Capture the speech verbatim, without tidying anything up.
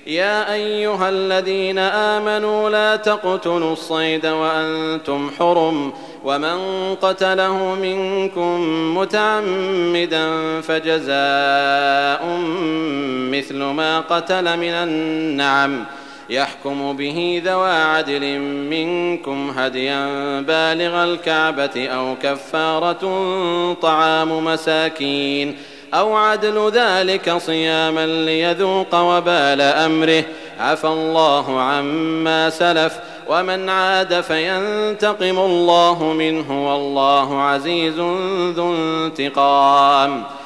يا أيها الذين آمنوا لا تقتلوا الصيد وأنتم حرم ومن قتله منكم متعمدا فجزاء مثل ما قتل من النعم يحكم به ذوى عدل منكم هديا بالغ الكعبة أو كفارة طعام مساكين أو عدل ذلك صياما ليذوق وبال أمره عفى الله عما سلف ومن عاد فينتقم الله منه والله عزيز ذو انتقام.